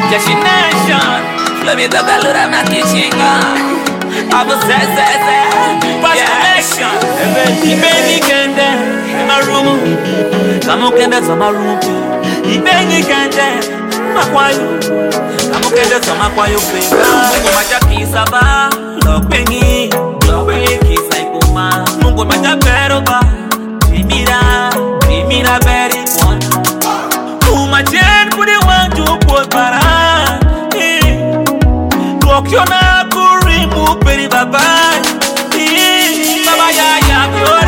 Destination, Florida Galera na Kichinga. A você, Zé, Destination. Ibengi kende, marumu. Kamu kende sama rumpi. Ibengi kende, makwayo. Kamu kende sama kwayo penga. Mungu maja kisaba, lokbengi kisa ikuma. Mungu maja peroba, timira very one. Umajen kudi wanju kwa para. Kokiona kurimu peri baba. Baba ya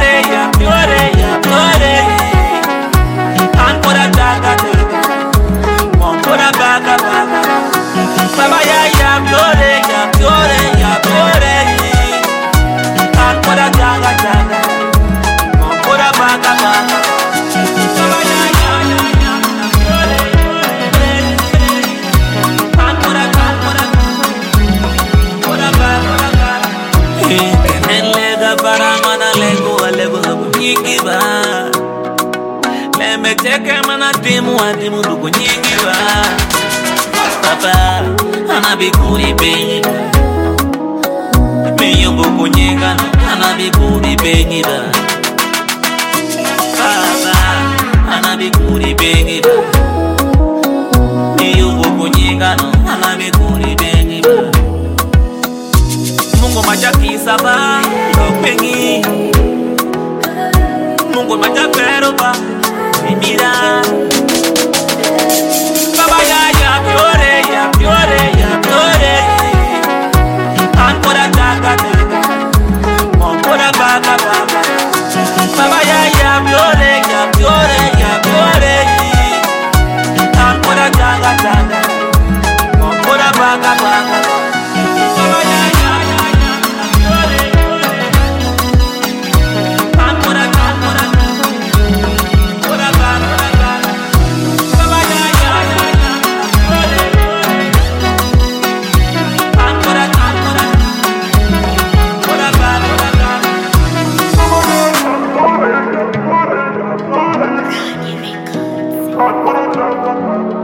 piore. Ancora daga. Ancora baga. Baba ya piore. Ancora daga. Ancora baga. Baba ya Lemecheke mana timu duko nyingi ba. Papa anabikuri benyi Miyombo kunyega anabikuri benyi ba. Papa anabikuri benyi ba. Miyombo kunyega anabikuri benyi ba. Mungu majaki saba benyi. Mungu maja peroba, mira. Baba ya piore. Ancora daga. Ancora baga. Baba ya piore. Ancora daga. Ancora baga. Baba ya Kanye Records.